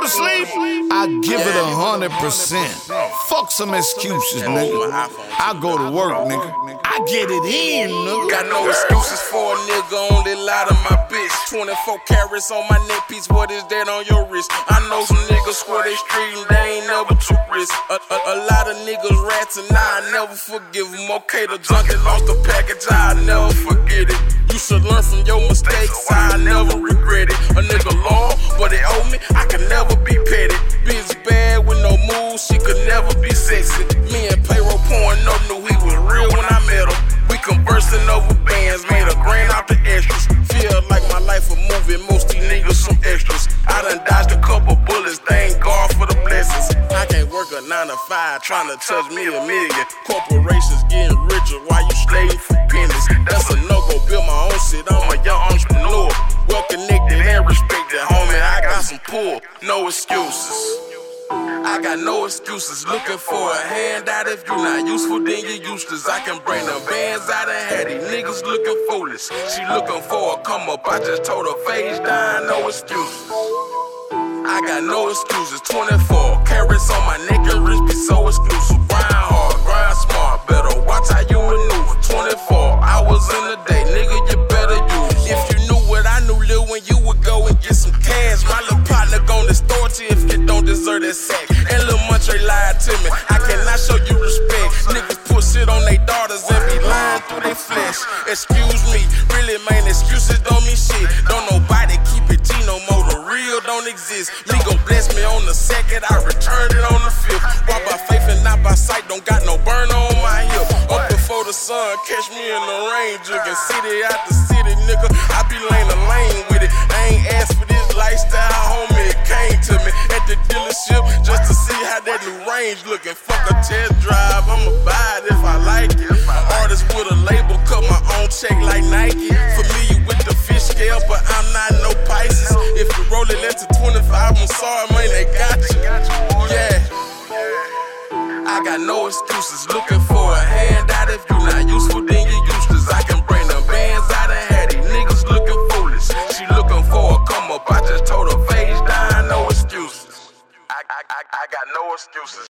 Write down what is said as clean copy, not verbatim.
to sleep, I give it 100%. Fuck some excuses, nigga. I go to work, nigga. I get it in, nigga. Got no excuses for a nigga, only lie to my bitch. 24 carats on my neck piece, what is that on your wrist? I know some niggas swear they street and they ain't never took risks. A lot of niggas rats and I never forgive them. Okay, the junkie lost the package, I never forget it. You should learn from your mistakes, I never regret it. A nigga long, but they owe me, I can never be petty. Bitch bad with no moves, she could never be sexy. Me and Payroll pouring up, knew he was real when I met him. We conversing over bands, made a grand out the extras. Feel like my life a movie, most these niggas some extras. I done dodged a couple bullets, thank God for the blessings. I can't work a 9 to 5, trying to touch me a million. Corporations getting richer while you slaving for pennies. That's a no-go, build my own shit, I'm a young entrepreneur. Well connected and respected, homie, I got some pull, no excuses. I got no excuses, looking for a handout. If you're not useful, then you're useless. I can bring the bands out and have these niggas looking foolish. She looking for a come up, I just told her face down, no excuses. I got no excuses, 24 carats on my neck and wrist be so exclusive. Grind hard, grind smart, better watch how you maneuver. 24 hours in a day, nigga, you better use. If you knew what I knew, Lil, when you would go and get some cash. My little partner gon' distort you if you don't deserve that sack. And Lil Montre lied to me, I cannot show you respect. Niggas put shit on they daughters and be lying through their flesh. Excuse me, really man, excuses don't mean shit. Don't nobody keep it G no more, the real don't exist. Me gon' bless me on the second, I return it on the fifth. Walk by faith and not by sight, don't got no burner on my hip. Up before the sun, catch me in the rain, jugging city out the city, nigga. I be lane to lane with it. I ain't asked for this lifestyle, homie, it came to me at the dealership just to see how that new range looking. Fuck a test drive, I'ma buy it if I like it. Artist with a label, cut my own check like Nike. Familiar with the fish scale, but I'm not no Pisces. If you roll it less to 25, I'm sorry, man, they got you. Yeah. I got no excuses, looking for a handout. If you're not useful, then you're useless. I can bring the bands out and have these niggas looking foolish. She looking for a come up, I just told her face down, no excuses. I got no excuses.